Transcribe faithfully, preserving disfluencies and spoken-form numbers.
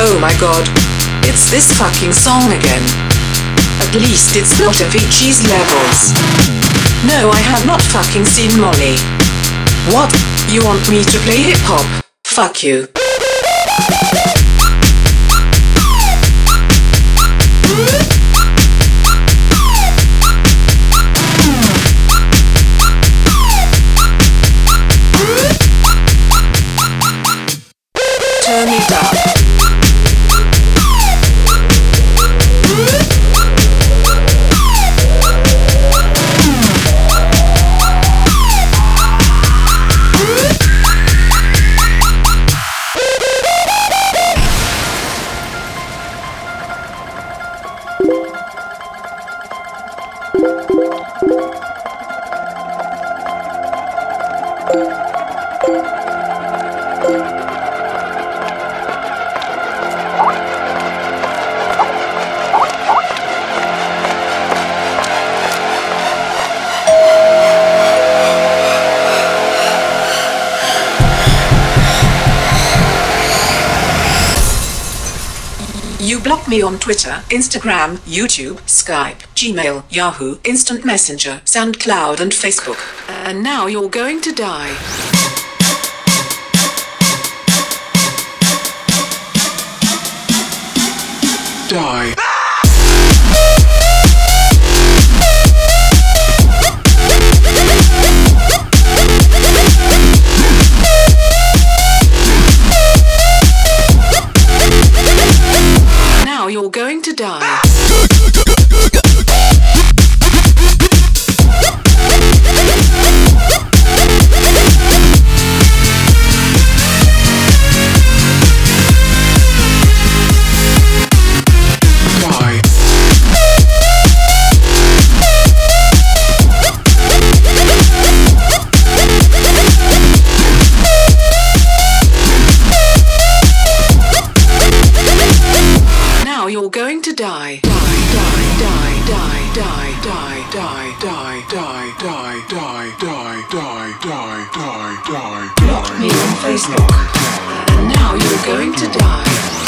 Oh my god. It's this fucking song again. At least it's not Avicii's levels. No, I have not fucking seen Molly. What? You want me to play hip hop? Fuck you. Turn it up. You block me on Twitter, Instagram, YouTube, Skype, Gmail, Yahoo, Instant Messenger, SoundCloud and Facebook. And now you're going to die. Die. Now you're going to die. Now you're going to die. Die, die, die, die, die, die, die, die, die, die, die, die, die, die, die, die. Block me on Facebook. And now you're going to die.